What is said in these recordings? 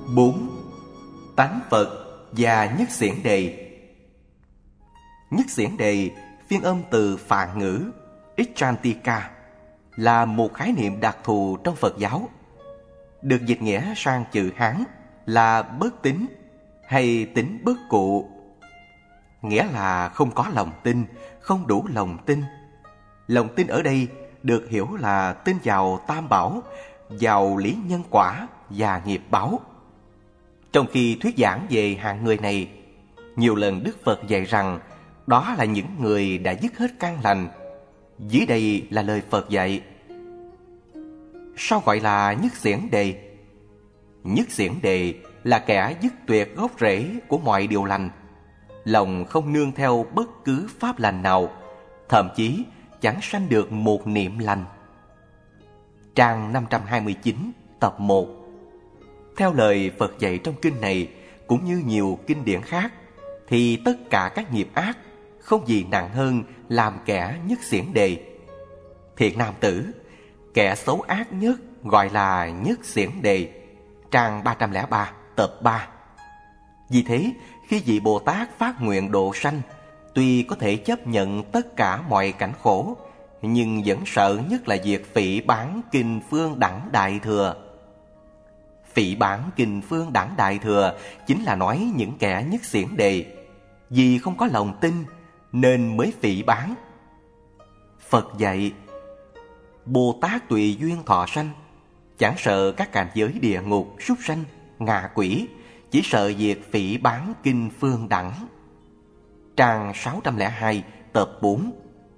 4. Tánh Phật và Nhất Xiển Đề. Nhất Xiển Đề phiên âm từ Phạn ngữ Ichantika, là một khái niệm đặc thù trong Phật giáo, được dịch nghĩa sang chữ Hán là bất tín hay tín bất cụ, nghĩa là không có lòng tin, không đủ lòng tin. Lòng tin ở đây được hiểu là tin vào Tam Bảo, vào lý nhân quả và nghiệp báo. Trong khi thuyết giảng về hạng người này, nhiều lần Đức Phật dạy rằng đó là những người đã dứt hết căn lành. Dưới đây là lời Phật dạy. Sao gọi là Nhất Xiển Đề? Nhất Xiển Đề là kẻ dứt tuyệt gốc rễ của mọi điều lành, lòng không nương theo bất cứ pháp lành nào, thậm chí chẳng sanh được một niệm lành. Trang 529, tập 1. Theo lời Phật dạy trong kinh này, cũng như nhiều kinh điển khác, thì tất cả các nghiệp ác không gì nặng hơn làm kẻ nhất xiển đề. Thiện nam tử, kẻ xấu ác nhất gọi là nhất xiển đề. Trang 303, tập 3. Vì thế, khi vị Bồ Tát phát nguyện độ sanh, tuy có thể chấp nhận tất cả mọi cảnh khổ, nhưng vẫn sợ nhất là việc phỉ báng kinh phương đẳng đại thừa. Phỉ báng kinh phương đẳng đại thừa chính là nói những kẻ nhất xiển đề, vì không có lòng tin nên mới phỉ báng. Phật dạy, Bồ Tát tùy duyên thọ sanh, chẳng sợ các cảnh giới địa ngục, súc sanh, ngạ quỷ, chỉ sợ việc phỉ báng kinh phương đẳng. Trang 602, tập 4.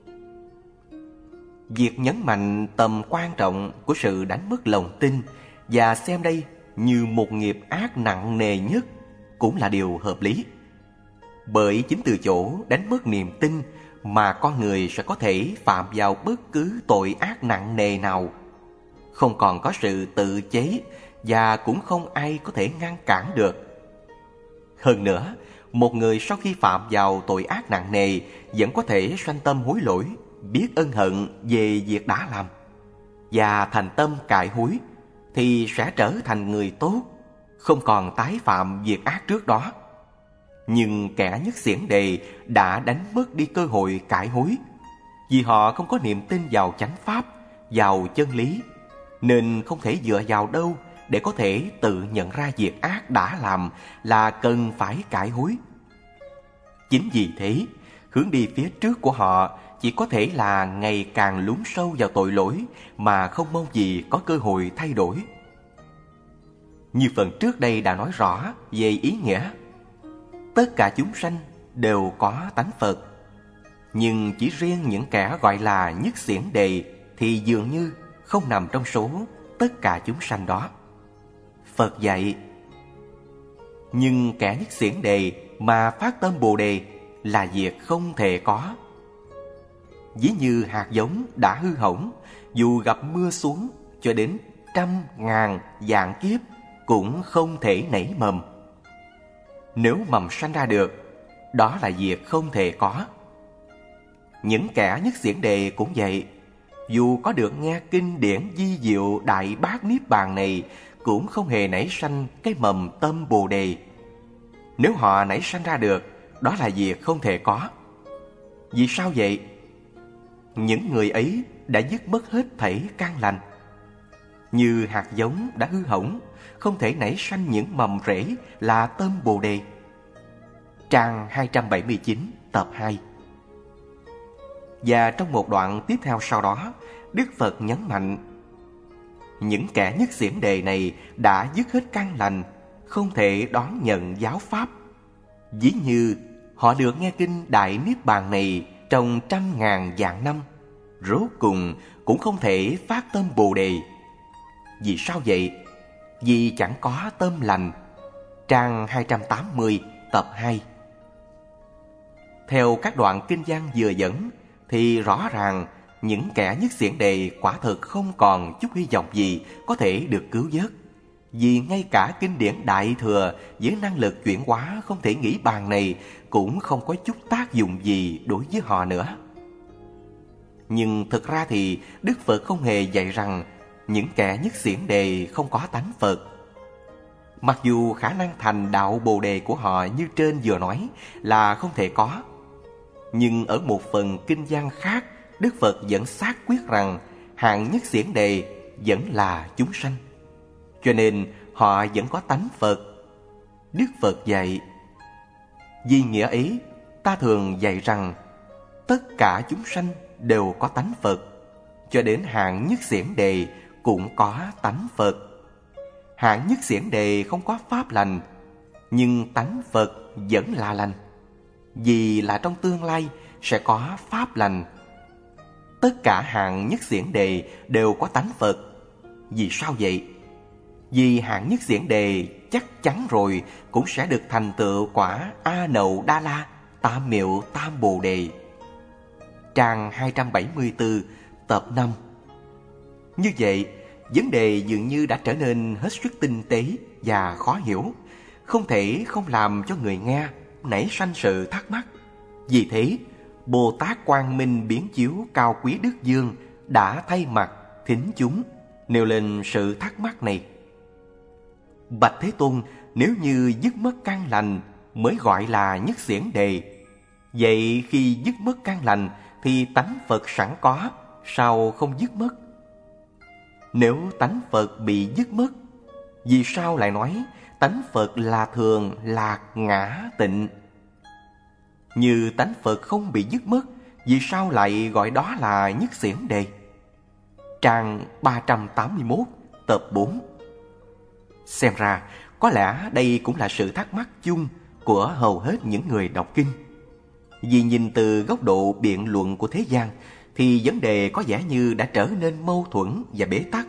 Việc nhấn mạnh tầm quan trọng của sự đánh mất lòng tin và xem đây như một nghiệp ác nặng nề nhất cũng là điều hợp lý. Bởi chính từ chỗ đánh mất niềm tin mà con người sẽ có thể phạm vào bất cứ tội ác nặng nề nào. Không còn có sự tự chế và cũng không ai có thể ngăn cản được. Hơn nữa, một người sau khi phạm vào tội ác nặng nề vẫn có thể sanh tâm hối lỗi, biết ân hận về việc đã làm và thành tâm cải hối, thì sẽ trở thành người tốt, không còn tái phạm việc ác trước đó. Nhưng kẻ nhất xiển đề đã đánh mất đi cơ hội cải hối, vì họ không có niềm tin vào chánh pháp, vào chân lý, nên không thể dựa vào đâu để có thể tự nhận ra việc ác đã làm là cần phải cải hối. Chính vì thế, hướng đi phía trước của họ chỉ có thể là ngày càng lún sâu vào tội lỗi mà không mong gì có cơ hội thay đổi. Như phần trước đây đã nói rõ về ý nghĩa, tất cả chúng sanh đều có tánh Phật, nhưng chỉ riêng những kẻ gọi là nhất xiển đề thì dường như không nằm trong số tất cả chúng sanh đó. Phật dạy, nhưng kẻ nhất xiển đề mà phát tâm Bồ đề là việc không thể có. Ví như hạt giống đã hư hỏng, dù gặp mưa xuống cho đến 100.000 vạn kiếp cũng không thể nảy mầm. Nếu mầm sanh ra được, đó là việc không thể có. Những kẻ nhất xiển đề cũng vậy, dù có được nghe kinh điển vi diệu Đại Bát Niết Bàn này, cũng không hề nảy sanh cái mầm tâm Bồ đề. Nếu họ nảy sanh ra được, đó là việc không thể có. Vì sao vậy? Những người ấy đã dứt mất hết thảy căn lành. Như hạt giống đã hư hỏng, không thể nảy sanh những mầm rễ là tâm Bồ đề. Trang 279, tập 2. Và trong một đoạn tiếp theo sau đó, Đức Phật nhấn mạnh, những kẻ nhất xiển đề này đã dứt hết căn lành, không thể đón nhận giáo pháp. Ví như họ được nghe kinh Đại Niết Bàn này trong 100.000 vạn năm, rốt cùng cũng không thể phát tâm Bồ đề. Vì sao vậy? Vì chẳng có tâm lành. Trang 280, tập 2. Theo các đoạn kinh văn vừa dẫn, thì rõ ràng những kẻ nhất xiển đề quả thực không còn chút hy vọng gì có thể được cứu vớt. Vì ngay cả kinh điển Đại Thừa với năng lực chuyển hóa không thể nghĩ bàn này cũng không có chút tác dụng gì đối với họ nữa. Nhưng thực ra thì Đức Phật không hề dạy rằng những kẻ nhất xiển đề không có tánh Phật. Mặc dù khả năng thành đạo Bồ Đề của họ như trên vừa nói là không thể có, nhưng ở một phần kinh văn khác, Đức Phật vẫn xác quyết rằng hạng nhất xiển đề vẫn là chúng sanh, cho nên họ vẫn có tánh Phật. Đức Phật dạy: vì nghĩa ấy, ta thường dạy rằng tất cả chúng sanh đều có tánh Phật, cho đến hạng nhất xiển đề cũng có tánh Phật. Hạng nhất xiển đề không có pháp lành, nhưng tánh Phật vẫn là lành, vì là trong tương lai sẽ có pháp lành. Tất cả hạng nhất xiển đề đều có tánh Phật. Vì sao vậy? Vì hạng nhất xiển đề chắc chắn rồi cũng sẽ được thành tựu quả A Nậu Đa La Tam Miệu Tam Bồ Đề. Trang 274, tập 5. Như vậy, vấn đề dường như đã trở nên hết sức tinh tế và khó hiểu, không thể không làm cho người nghe nảy sanh sự thắc mắc. Vì thế, Bồ Tát Quang Minh Biến Chiếu Cao Quý Đức Dương đã thay mặt thính chúng nêu lên sự thắc mắc này. Bạch Thế Tôn, nếu như dứt mất căn lành mới gọi là nhất xiển đề, vậy khi dứt mất căn lành thì tánh Phật sẵn có, sao không dứt mất? Nếu tánh Phật bị dứt mất, vì sao lại nói tánh Phật là thường, lạc, ngã, tịnh? Như tánh Phật không bị dứt mất, vì sao lại gọi đó là nhất xiển đề? Trang 381, tập 4. Xem ra, có lẽ đây cũng là sự thắc mắc chung của hầu hết những người đọc kinh. Vì nhìn từ góc độ biện luận của thế gian, thì vấn đề có vẻ như đã trở nên mâu thuẫn và bế tắc.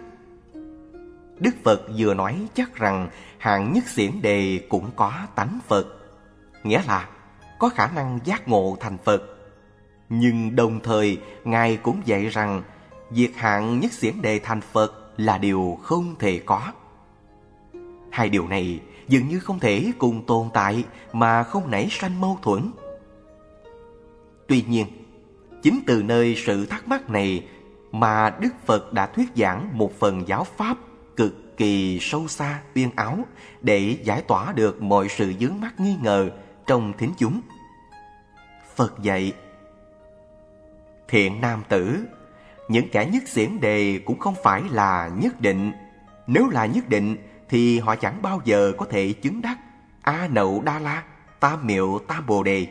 Đức Phật vừa nói chắc rằng hạng nhất xiển đề cũng có tánh Phật, nghĩa là có khả năng giác ngộ thành Phật. Nhưng đồng thời, Ngài cũng dạy rằng việc hạng nhất xiển đề thành Phật là điều không thể có. Hai điều này dường như không thể cùng tồn tại mà không nảy sanh mâu thuẫn. Tuy nhiên, chính từ nơi sự thắc mắc này mà Đức Phật đã thuyết giảng một phần giáo pháp cực kỳ sâu xa, uyên áo để giải tỏa được mọi sự vướng mắc nghi ngờ trong thính chúng. Phật dạy: thiện nam tử, những kẻ nhất xiển đề cũng không phải là nhất định. Nếu là nhất định thì họ chẳng bao giờ có thể chứng đắc A Nậu Đa La Tam Miệu Tam Bồ Đề.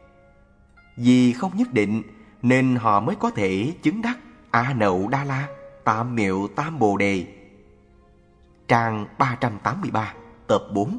Vì không nhất định nên họ mới có thể chứng đắc A Nậu Đa La Tam Miệu Tam Bồ Đề. Trang 383, tập 4.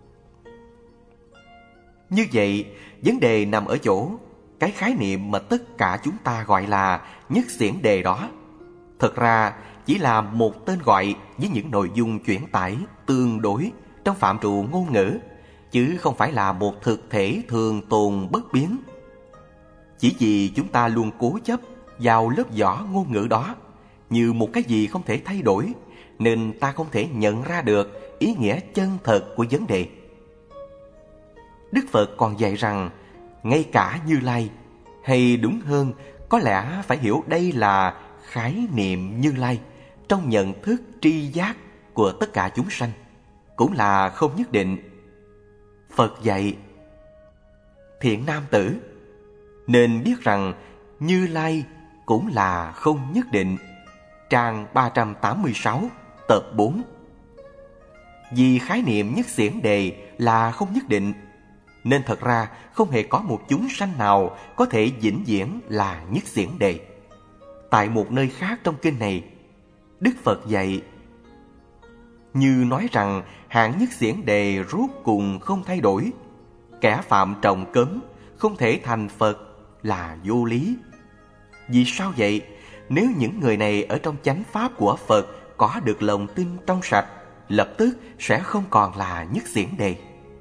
Như vậy, vấn đề nằm ở chỗ cái khái niệm mà tất cả chúng ta gọi là nhất xiển đề đó thật ra chỉ là một tên gọi với những nội dung chuyển tải tương đối trong phạm trù ngôn ngữ, chứ không phải là một thực thể thường tồn bất biến. Chỉ vì chúng ta luôn cố chấp vào lớp vỏ ngôn ngữ đó như một cái gì không thể thay đổi, nên ta không thể nhận ra được ý nghĩa chân thật của vấn đề. Đức Phật còn dạy rằng ngay cả Như Lai, hay đúng hơn có lẽ phải hiểu đây là khái niệm Như Lai trong nhận thức tri giác của tất cả chúng sanh, cũng là không nhất định. Phật dạy: thiện nam tử, nên biết rằng Như Lai cũng là không nhất định. Trang 386, tập 4. Vì khái niệm nhất xiển đề là không nhất định, nên thật ra không hề có một chúng sanh nào có thể vĩnh viễn là nhất xiển đề. Tại một nơi khác trong kinh này, Đức Phật dạy: như nói rằng hạng nhất xiển đề rốt cùng không thay đổi, kẻ phạm trọng cấm không thể thành Phật là vô lý. Vì sao vậy? Nếu những người này ở trong chánh pháp của Phật có được lòng tin trong sạch, lập tức sẽ không còn là nhất xiển đề.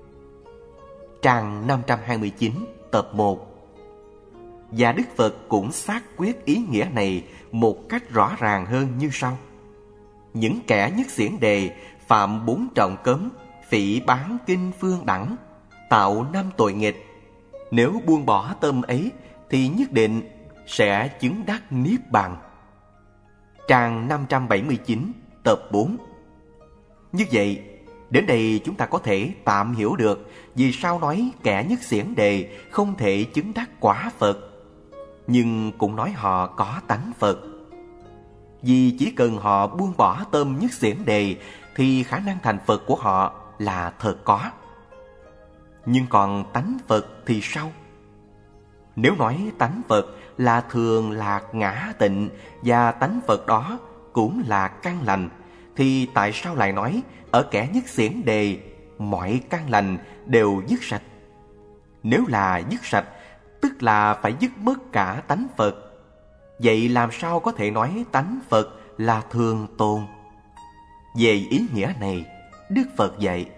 Trang 529, tập 1. Và Đức Phật cũng xác quyết ý nghĩa này một cách rõ ràng hơn như sau: những kẻ nhất xiển đề phạm 4 trọng cấm, phỉ báng kinh phương đẳng, tạo 5 tội nghịch, nếu buông bỏ tâm ấy thì nhất định sẽ chứng đắc niết bàn. Trang 579, tập 4. Như vậy, Đến đây chúng ta có thể tạm hiểu được vì sao nói kẻ nhất xiển đề không thể chứng đắc quả Phật, nhưng cũng nói họ có tánh Phật. Vì chỉ cần họ buông bỏ tâm nhất xiển đề thì khả năng thành Phật của họ là thật có. Nhưng còn tánh Phật thì sao? Nếu nói tánh Phật là thường lạc ngã tịnh và tánh Phật đó cũng là căn lành, thì tại sao lại nói ở kẻ nhất xiển đề mọi căn lành đều dứt sạch? Nếu là dứt sạch, tức là phải dứt mất cả tánh Phật. Vậy làm sao có thể nói tánh Phật là thường tồn? Về ý nghĩa này, Đức Phật dạy: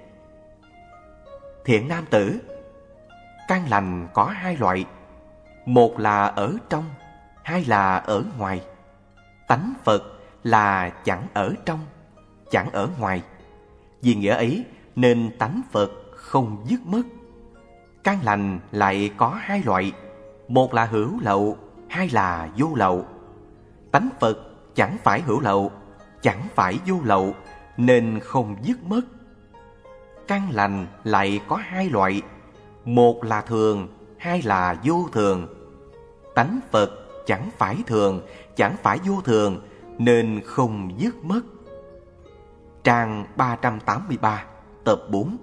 Thiện nam tử, căn lành có hai loại, một là ở trong, hai là ở ngoài. Tánh Phật là chẳng ở trong, chẳng ở ngoài. Vì nghĩa ấy nên tánh Phật không dứt mất. Căn lành lại có hai loại, một là hữu lậu, hai là vô lậu. Tánh Phật chẳng phải hữu lậu, chẳng phải vô lậu, nên không dứt mất. Căn lành lại có hai loại, một là thường, hai là vô thường. Tánh Phật chẳng phải thường, chẳng phải vô thường, nên không dứt mất. Trang 383, tập 4.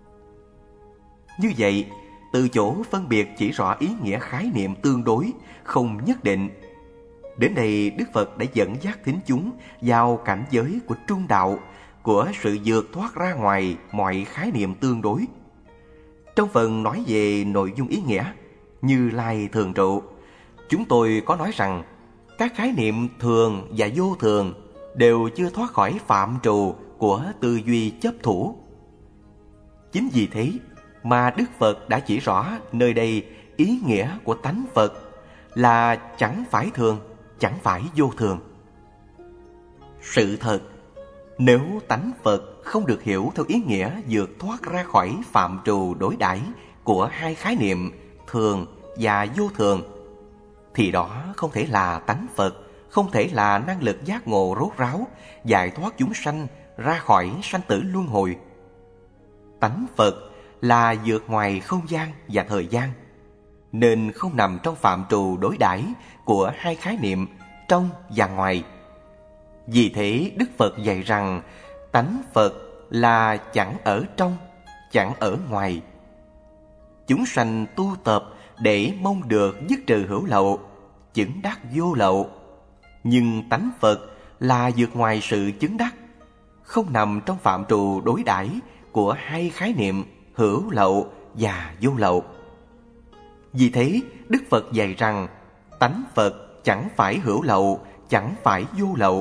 Như vậy, từ chỗ phân biệt chỉ rõ ý nghĩa khái niệm tương đối, không nhất định. Đến đây Đức Phật đã dẫn dắt thính chúng vào cảnh giới của trung đạo, của sự vượt thoát ra ngoài mọi khái niệm tương đối. Trong phần nói về nội dung ý nghĩa, Như Lai thường trụ, chúng tôi có nói rằng các khái niệm thường và vô thường đều chưa thoát khỏi phạm trù của tư duy chấp thủ. Chính vì thế mà Đức Phật đã chỉ rõ nơi đây ý nghĩa của tánh Phật là chẳng phải thường, chẳng phải vô thường. Sự thật, nếu tánh Phật không được hiểu theo ý nghĩa vượt thoát ra khỏi phạm trù đối đãi của hai khái niệm thường và vô thường, thì đó không thể là tánh Phật, không thể là năng lực giác ngộ rốt ráo, giải thoát chúng sanh ra khỏi sanh tử luân hồi. Tánh Phật là vượt ngoài không gian và thời gian, nên không nằm trong phạm trù đối đãi của hai khái niệm trong và ngoài. Vì thế Đức Phật dạy rằng tánh Phật là chẳng ở trong, chẳng ở ngoài. Chúng sanh tu tập để mong được dứt trừ hữu lậu, chứng đắc vô lậu. Nhưng tánh Phật là vượt ngoài sự chứng đắc, không nằm trong phạm trù đối đãi của hai khái niệm hữu lậu và vô lậu. Vì thế Đức Phật dạy rằng tánh Phật chẳng phải hữu lậu, chẳng phải vô lậu.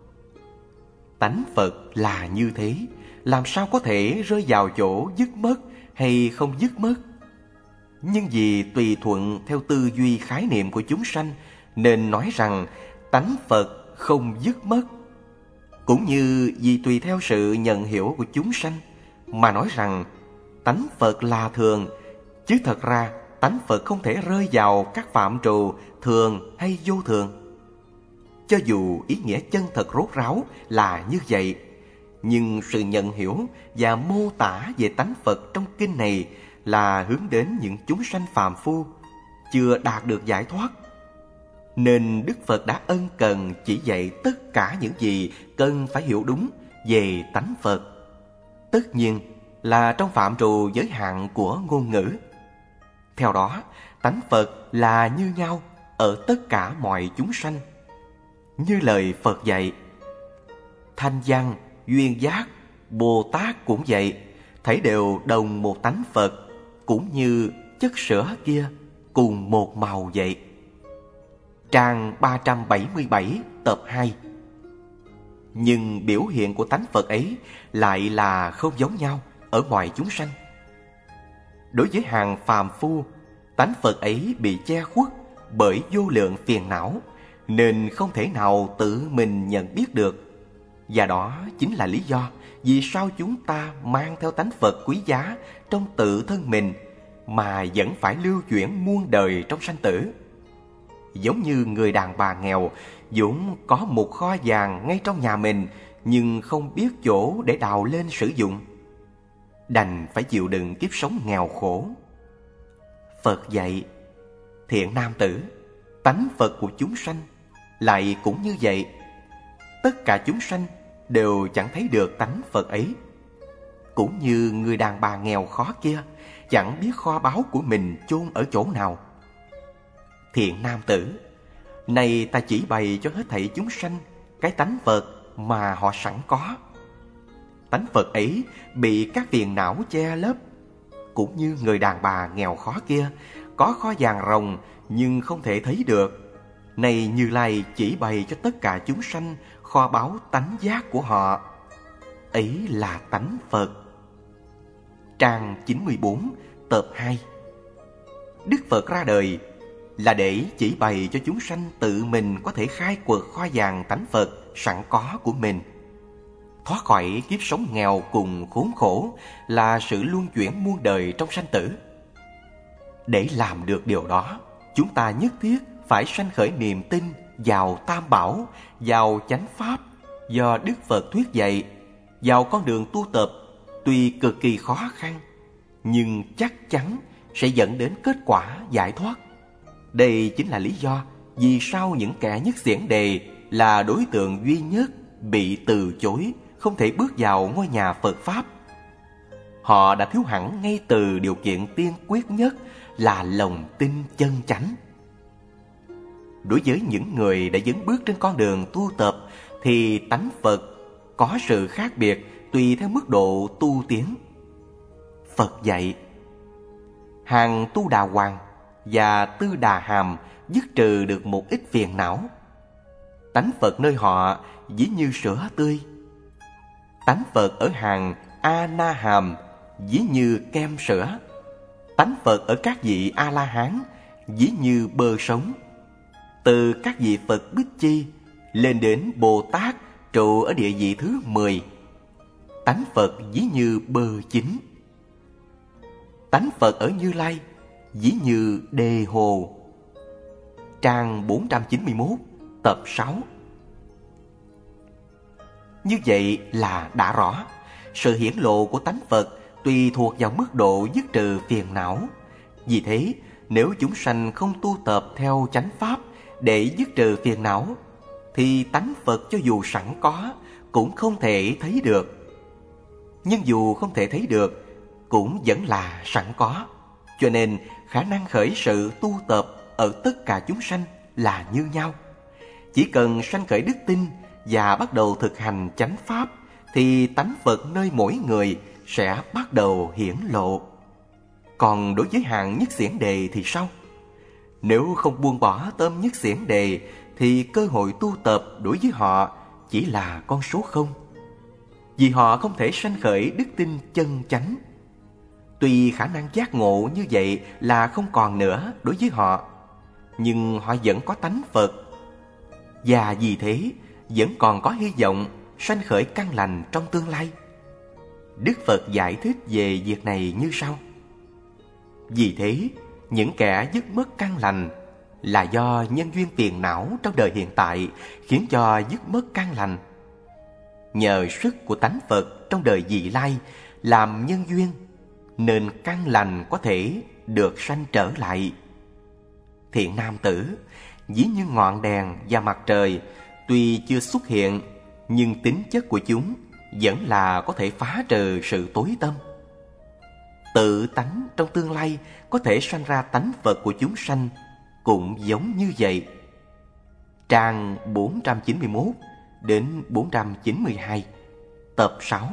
Tánh Phật là như thế, làm sao có thể rơi vào chỗ dứt mất hay không dứt mất? Nhưng vì tùy thuận theo tư duy khái niệm của chúng sanh, nên nói rằng tánh Phật không dứt mất. Cũng như vì tùy theo sự nhận hiểu của chúng sanh mà nói rằng tánh Phật là thường, chứ thật ra tánh Phật không thể rơi vào các phạm trù thường hay vô thường. Cho dù ý nghĩa chân thật rốt ráo là như vậy, nhưng sự nhận hiểu và mô tả về tánh Phật trong kinh này là hướng đến những chúng sanh phàm phu chưa đạt được giải thoát. Nên Đức Phật đã ân cần chỉ dạy tất cả những gì cần phải hiểu đúng về tánh Phật. Tất nhiên là trong phạm trù giới hạn của ngôn ngữ. Theo đó, tánh Phật là như nhau ở tất cả mọi chúng sanh. Như lời Phật dạy, Thanh Văn, Duyên Giác, Bồ Tát cũng vậy, thấy đều đồng một tánh Phật, cũng như chất sữa kia cùng một màu vậy. Trang 377, tập 2. Nhưng biểu hiện của tánh Phật ấy lại là không giống nhau ở ngoài chúng sanh. Đối với hàng phàm phu, tánh Phật ấy bị che khuất bởi vô lượng phiền não, nên không thể nào tự mình nhận biết được. Và đó chính là lý do vì sao chúng ta mang theo tánh Phật quý giá trong tự thân mình mà vẫn phải lưu chuyển muôn đời trong sanh tử. Giống như người đàn bà nghèo vốn có một kho vàng ngay trong nhà mình, nhưng không biết chỗ để đào lên sử dụng. đành phải chịu đựng kiếp sống nghèo khổ. Phật dạy, thiện nam tử, tánh Phật của chúng sanh lại cũng như vậy. Tất cả chúng sanh đều chẳng thấy được tánh Phật ấy. Cũng như người đàn bà nghèo khó kia chẳng biết kho báu của mình chôn ở chỗ nào. Thiện nam tử, này ta chỉ bày cho hết thảy chúng sanh cái tánh Phật mà họ sẵn có. Tánh Phật ấy bị các phiền não che lấp. Cũng như người đàn bà nghèo khó kia có kho vàng ròng nhưng không thể thấy được. Này Như Lai chỉ bày cho tất cả chúng sanh kho báu tánh giác của họ. Ấy là tánh Phật. Trang 94, tập 2. Đức Phật ra đời là để chỉ bày cho chúng sanh tự mình có thể khai quật kho vàng tánh Phật sẵn có của mình. Thoát khỏi kiếp sống nghèo cùng khốn khổ là sự luân chuyển muôn đời trong sanh tử. Để làm được điều đó, chúng ta nhất thiết phải sanh khởi niềm tin vào Tam Bảo, vào chánh pháp do Đức Phật thuyết dạy, vào con đường tu tập tuy cực kỳ khó khăn, nhưng chắc chắn sẽ dẫn đến kết quả giải thoát. Đây chính là lý do vì sao những kẻ nhất xiển đề là đối tượng duy nhất bị từ chối, không thể bước vào ngôi nhà Phật Pháp. Họ đã thiếu hẳn ngay từ điều kiện tiên quyết nhất là lòng tin chân chánh. Đối với những người đã dấn bước trên con đường tu tập thì tánh Phật có sự khác biệt tùy theo mức độ tu tiến. Phật dạy, hàng Tu Đà Hoàng và Tư Đà Hàm dứt trừ được một ít phiền não. Tánh Phật nơi họ ví như sữa tươi. Tánh Phật ở hàng A Na Hàm ví như kem sữa. Tánh Phật ở các vị A La Hán ví như bơ sống. Từ các vị Phật Bích Chi lên đến Bồ Tát trụ ở địa vị thứ 10, tánh Phật ví như bơ chín. Tánh Phật ở Như Lai ví như đề hồ. Trang 491, tập 6. Như vậy là đã rõ, sự hiển lộ của tánh Phật tùy thuộc vào mức độ dứt trừ phiền não. Vì thế, nếu chúng sanh không tu tập theo chánh pháp để dứt trừ phiền não, thì tánh Phật cho dù sẵn có cũng không thể thấy được. Nhưng dù không thể thấy được, cũng vẫn là sẵn có. Cho nên khả năng khởi sự tu tập ở tất cả chúng sanh là như nhau. Chỉ cần sanh khởi đức tin và bắt đầu thực hành chánh pháp thì tánh Phật nơi mỗi người sẽ bắt đầu hiển lộ. Còn đối với hàng nhất xiển đề thì sao? Nếu không buông bỏ tâm nhất xiển đề thì cơ hội tu tập đối với họ chỉ là con số 0. Vì họ không thể sanh khởi đức tin chân chánh. Tuy khả năng giác ngộ như vậy là không còn nữa đối với họ, nhưng họ vẫn có tánh Phật. Và vì thế vẫn còn có hy vọng sanh khởi căn lành trong tương lai. Đức Phật giải thích về việc này như sau. Vì thế, những kẻ dứt mất căn lành là do nhân duyên phiền não trong đời hiện tại khiến cho dứt mất căn lành. Nhờ sức của tánh Phật trong đời vị lai làm nhân duyên, nên căn lành có thể được sanh trở lại. Thiện nam tử, ví như ngọn đèn và mặt trời, tuy chưa xuất hiện, nhưng tính chất của chúng vẫn là có thể phá trừ sự tối tăm. Tự tánh trong tương lai có thể sanh ra tánh Phật của chúng sanh cũng giống như vậy. Trang 491 đến 492, tập 6.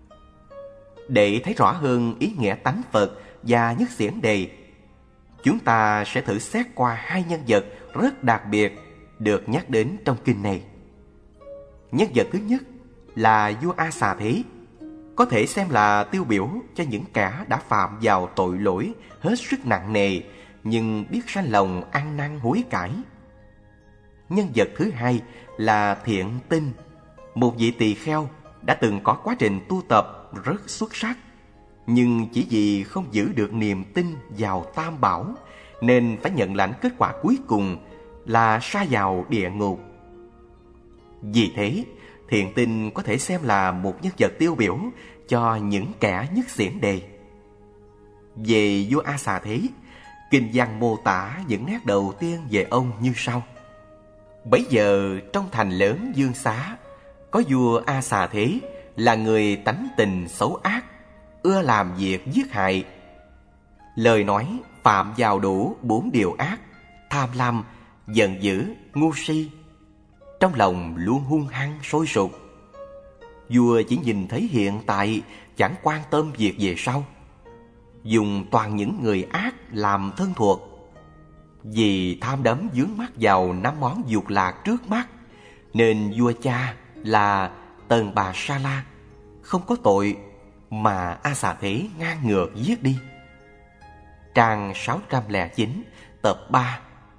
Để thấy rõ hơn ý nghĩa tánh Phật và nhất xiển đề, chúng ta sẽ thử xét qua hai nhân vật rất đặc biệt được nhắc đến trong kinh này. Nhân vật thứ nhất là vua A Xà Thế, có thể xem là tiêu biểu cho những kẻ đã phạm vào tội lỗi hết sức nặng nề nhưng biết sanh lòng ăn năn hối cải. Nhân vật thứ hai là Thiện Tinh, một vị tỳ kheo đã từng có quá trình tu tập rất xuất sắc, nhưng chỉ vì không giữ được niềm tin vào Tam Bảo nên phải nhận lãnh kết quả cuối cùng là sa vào địa ngục. Vì thế, Thiện Tinh có thể xem là một nhân vật tiêu biểu cho những kẻ nhất xiển đề. Về vua A Xà Thế, kinh văn mô tả những nét đầu tiên về ông như sau. Bấy giờ trong thành lớn Dương Xá, có vua A Xà Thế là người tánh tình xấu ác, ưa làm việc giết hại. Lời nói phạm vào đủ 4 điều ác: tham lam, giận dữ, ngu si. Trong lòng luôn hung hăng sôi sục. Vua chỉ nhìn thấy hiện tại, chẳng quan tâm việc về sau. Dùng toàn những người ác làm thân thuộc. Vì tham đắm vướng mắc vào 5 món dục lạc trước mắt, nên vua cha là Tần Bà Sa La không có tội mà A Xà Thế ngang ngược giết đi. Trang 609, tập 3.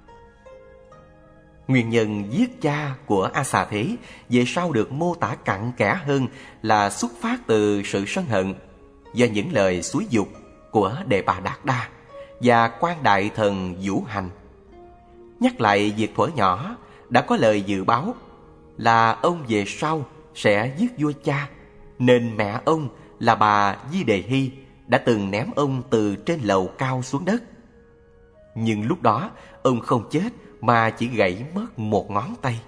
Nguyên nhân giết cha của A Xà Thế về sau được mô tả cặn kẽ hơn là xuất phát từ sự sân hận do những lời xúi giục của Đề Bà Đạt Đa và quan đại thần Vũ Hành. Nhắc lại việc thuở nhỏ đã có lời dự báo là ông về sau sẽ giết vua cha, nên mẹ ông là bà Di Đề Hy đã từng ném ông từ trên lầu cao xuống đất. Nhưng lúc đó ông không chết mà chỉ gãy mất một ngón tay.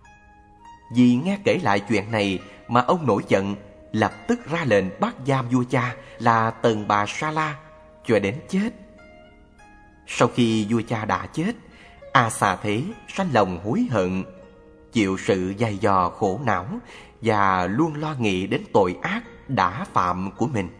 Vì nghe kể lại chuyện này mà ông nổi giận, lập tức ra lệnh bắt giam vua cha là Tần Bà Sa La cho đến chết. Sau khi vua cha đã chết, A Xà Thế sanh lòng hối hận, chịu sự dày dò khổ não và luôn lo nghĩ đến tội ác đã phạm của mình.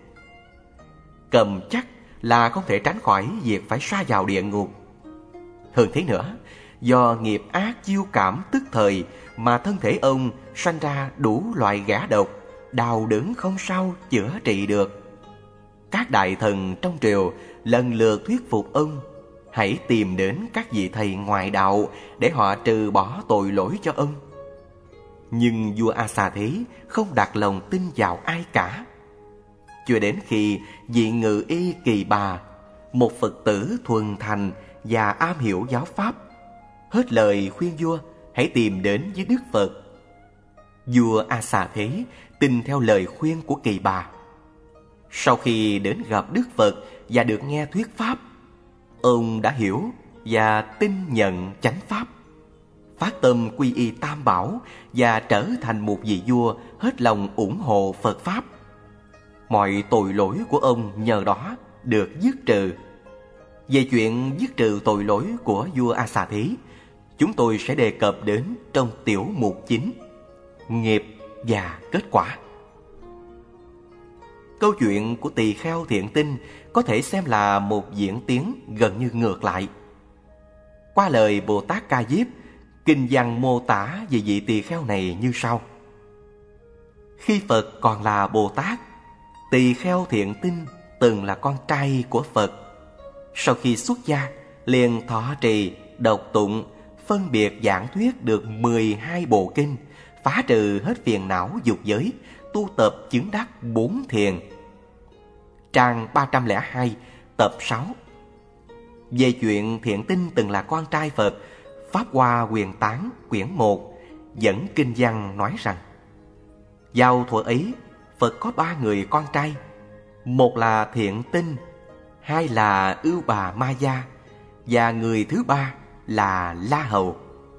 Cầm chắc là không thể tránh khỏi việc phải sa vào địa ngục. Hơn thế nữa, do nghiệp ác chiêu cảm tức thời mà thân thể ông sanh ra đủ loại gã độc, đau đớn không sao chữa trị được. Các đại thần trong triều lần lượt thuyết phục ông hãy tìm đến các vị thầy ngoại đạo để họ trừ bỏ tội lỗi cho ông. Nhưng vua A Xà Thế không đặt lòng tin vào ai cả. Cho đến khi vị Ngự Y Kỳ Bà, một Phật tử thuần thành và am hiểu giáo pháp, hết lời khuyên vua hãy tìm đến với Đức Phật. Vua A Xà Thế tin theo lời khuyên của Kỳ Bà. Sau khi đến gặp Đức Phật và được nghe thuyết pháp, ông đã hiểu và tin nhận chánh pháp, phát tâm quy y Tam Bảo và trở thành một vị vua hết lòng ủng hộ Phật pháp. Mọi tội lỗi của ông nhờ đó được dứt trừ. Về chuyện dứt trừ tội lỗi của vua A Xà Thế, chúng tôi sẽ đề cập đến trong tiểu mục chính: nghiệp và kết quả. Câu chuyện của tỳ kheo thiện tinh có thể xem là một diễn tiến gần như ngược lại. Qua lời Bồ Tát Ca Diếp, kinh văn mô tả về vị tỳ kheo này như sau. Khi Phật còn là Bồ Tát, tỳ kheo thiện tinh từng là con trai của Phật. Sau khi xuất gia, liền thọ trì, đọc tụng, phân biệt giảng thuyết được 12 bộ kinh, phá trừ hết phiền não dục giới, tu tập chứng đắc 4 thiền. Trang 302, tập 6. Về chuyện thiện tinh từng là con trai Phật, Pháp Hoa Quyền Tán quyển 1 dẫn kinh văn nói rằng: vào thuở ấy, Phật có 3 người con trai, một là thiện tinh, hai là Ưu Bà Ma Gia và người thứ 3 là La Hầu.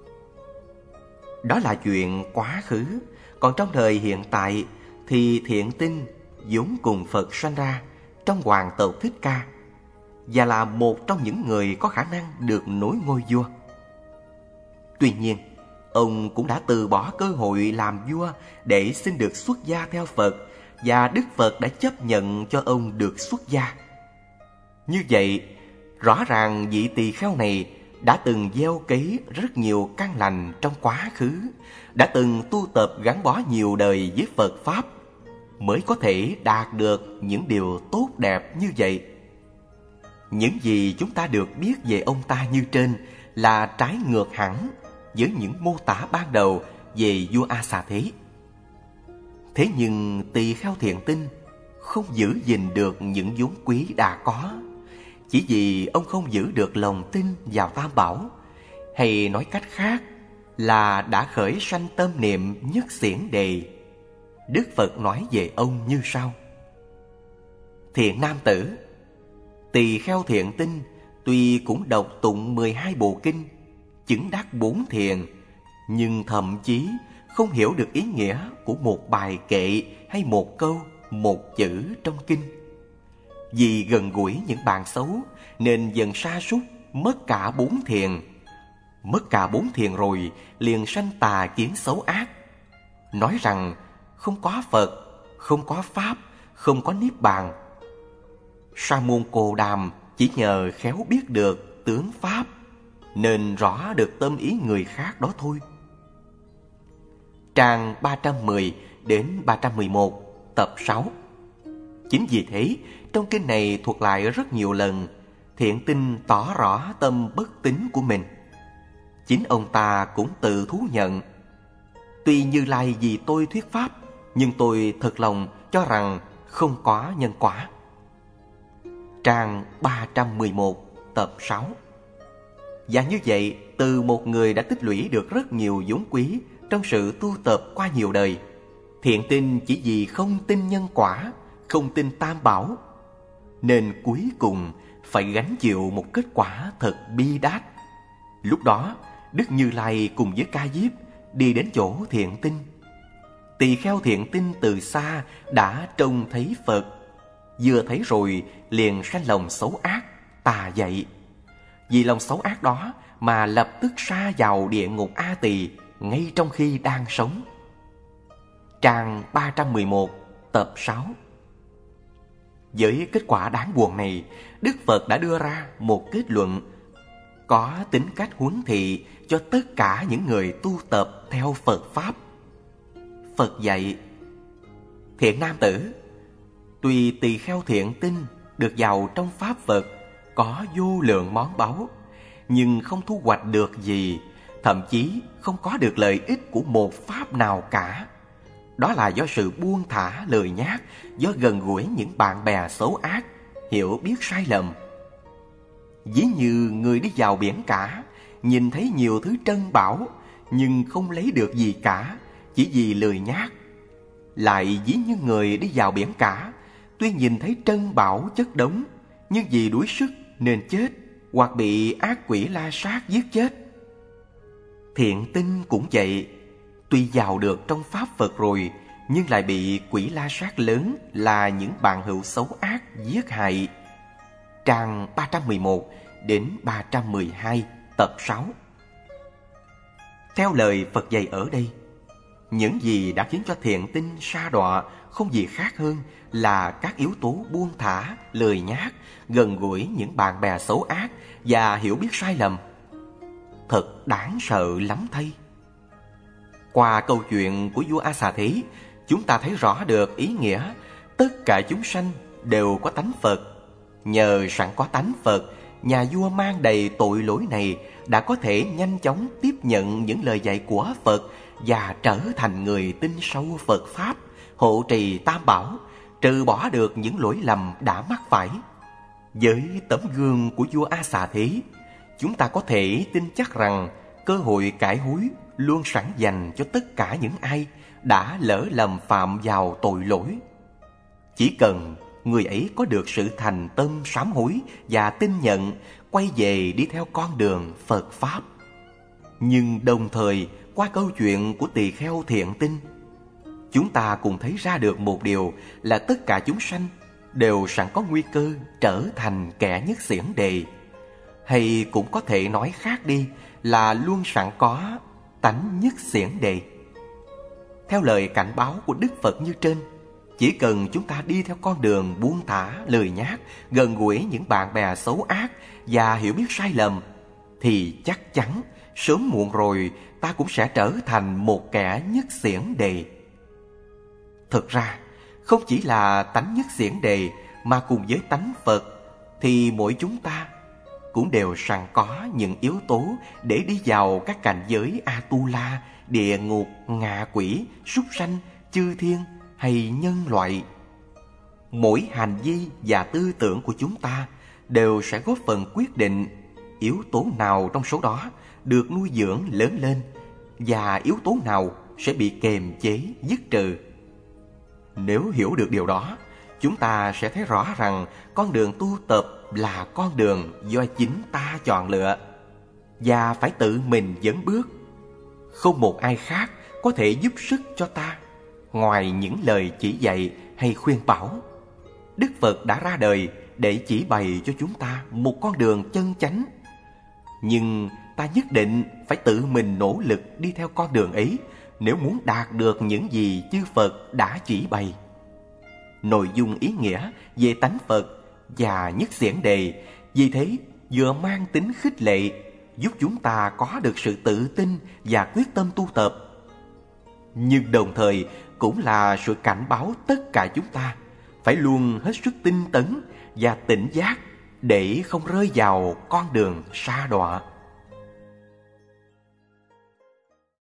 Đó là chuyện quá khứ. Còn trong thời hiện tại thì thiện tinh vốn cùng Phật sanh ra trong hoàng tộc Thích Ca và là một trong những người có khả năng được nối ngôi vua. Tuy nhiên, ông cũng đã từ bỏ cơ hội làm vua để xin được xuất gia theo Phật, và Đức Phật đã chấp nhận cho ông được xuất gia. Như vậy, rõ ràng vị tỳ kheo này đã từng gieo cấy rất nhiều căn lành trong quá khứ, đã từng tu tập gắn bó nhiều đời với Phật Pháp, mới có thể đạt được những điều tốt đẹp như vậy. Những gì chúng ta được biết về ông ta như trên là trái ngược hẳn với những mô tả ban đầu về vua A Xà Thế. Thế nhưng tỳ kheo thiện tinh không giữ gìn được những vốn quý đã có, chỉ vì ông không giữ được lòng tin vào Tam Bảo, hay nói cách khác là đã khởi sanh tâm niệm nhất xiển đề. Đức Phật nói về ông như sau: Thiện nam tử, Tỳ Kheo Thiện Tinh tuy cũng đọc tụng 12 bộ kinh, chứng đắc 4 thiền, nhưng thậm chí không hiểu được ý nghĩa của một bài kệ hay một câu, một chữ trong kinh. Vì gần gũi những bạn xấu nên dần sa sút, mất cả 4 thiền. Mất cả 4 thiền rồi liền sanh tà kiến xấu ác, nói rằng không có Phật, không có Pháp, không có Niết Bàn. Sa môn Cồ Đàm chỉ nhờ khéo biết được tướng Pháp nên rõ được tâm ý người khác đó thôi. Trang 310 đến 311, tập 6. Chính vì thế, trong kinh này thuật lại rất nhiều lần, Thiện Tinh tỏ rõ tâm bất tín của mình. Chính ông ta cũng tự thú nhận: tuy Như Lai vì tôi thuyết pháp, nhưng tôi thật lòng cho rằng không có nhân quả. Trang 311, tập 6. Và như vậy, từ một người đã tích lũy được rất nhiều vốn quý trong sự tu tập qua nhiều đời, Thiện Tinh chỉ vì không tin nhân quả, không tin Tam Bảo, nên cuối cùng phải gánh chịu một kết quả thật bi đát. Lúc đó, Đức Như Lai cùng với Ca Diếp đi đến chỗ Thiện Tinh. Tỳ Kheo Thiện Tinh từ xa đã trông thấy Phật, vừa thấy rồi liền sanh lòng xấu ác, tà dậy. Vì lòng xấu ác đó mà lập tức sa vào địa ngục A Tỳ ngay trong khi đang sống. Trang 311, tập 6. Với kết quả đáng buồn này, Đức Phật đã đưa ra một kết luận có tính cách huấn thị cho tất cả những người tu tập theo Phật Pháp. Phật dạy: thiện nam tử, tuy Tỳ Kheo Thiện Tinh được vào trong Pháp Phật có vô lượng món báu, nhưng không thu hoạch được gì, thậm chí không có được lợi ích của một pháp nào cả. Đó là do sự buông thả lười nhác, do gần gũi những bạn bè xấu ác, hiểu biết sai lầm. Ví như người đi vào biển cả, nhìn thấy nhiều thứ trân bảo, nhưng không lấy được gì cả, chỉ vì lười nhác. Lại ví như người đi vào biển cả, tuy nhìn thấy trân bảo chất đống, nhưng vì đuối sức nên chết, hoặc bị ác quỷ la sát giết chết. Thiện Tinh cũng vậy, tuy vào được trong Pháp Phật rồi, nhưng lại bị quỷ la sát lớn là những bạn hữu xấu ác giết hại. Trang 311 đến 312, tập 6. Theo lời Phật dạy ở đây, những gì đã khiến cho Thiện Tinh sa đọa không gì khác hơn là các yếu tố buông thả, lười nhác, gần gũi những bạn bè xấu ác và hiểu biết sai lầm. Thật đáng sợ lắm thay. Qua câu chuyện của vua A Xà Thí, chúng ta thấy rõ được ý nghĩa tất cả chúng sanh đều có tánh Phật. Nhờ sẵn có tánh Phật, nhà vua mang đầy tội lỗi này đã có thể nhanh chóng tiếp nhận những lời dạy của Phật và trở thành người tin sâu Phật Pháp, hộ trì Tam Bảo, trừ bỏ được những lỗi lầm đã mắc phải. Với tấm gương của vua A Xà Thí, chúng ta có thể tin chắc rằng cơ hội cải hối luôn sẵn dành cho tất cả những ai đã lỡ lầm phạm vào tội lỗi. Chỉ cần người ấy có được sự thành tâm sám hối và tin nhận, quay về đi theo con đường Phật Pháp. Nhưng đồng thời, qua câu chuyện của Tỳ Kheo Thiện Tinh, chúng ta cùng thấy ra được một điều là tất cả chúng sanh đều sẵn có nguy cơ trở thành kẻ nhất xiển đề. Hay cũng có thể nói khác đi là luôn sẵn có tánh nhất xiển đề. Theo lời cảnh báo của Đức Phật như trên, chỉ cần chúng ta đi theo con đường buông thả, lười nhác, gần gũi những bạn bè xấu ác và hiểu biết sai lầm, thì chắc chắn sớm muộn rồi ta cũng sẽ trở thành một kẻ nhất xiển đề. Thực ra, không chỉ là tánh nhất xiển đề mà cùng với tánh Phật thì mỗi chúng ta cũng đều sẵn có những yếu tố để đi vào các cảnh giới A-tu-la, địa ngục, ngạ quỷ, súc sanh, chư thiên hay nhân loại. Mỗi hành vi và tư tưởng của chúng ta đều sẽ góp phần quyết định yếu tố nào trong số đó được nuôi dưỡng lớn lên và yếu tố nào sẽ bị kềm chế, dứt trừ. Nếu hiểu được điều đó, chúng ta sẽ thấy rõ rằng con đường tu tập là con đường do chính ta chọn lựa và phải tự mình dẫn bước. Không một ai khác có thể giúp sức cho ta ngoài những lời chỉ dạy hay khuyên bảo. Đức Phật đã ra đời để chỉ bày cho chúng ta một con đường chân chánh. Nhưng ta nhất định phải tự mình nỗ lực đi theo con đường ấy nếu muốn đạt được những gì chư Phật đã chỉ bày. Nội dung ý nghĩa về tánh Phật và nhất xiển đề vì thế vừa mang tính khích lệ, giúp chúng ta có được sự tự tin và quyết tâm tu tập. Nhưng đồng thời cũng là sự cảnh báo tất cả chúng ta phải luôn hết sức tinh tấn và tỉnh giác để không rơi vào con đường sa đọa.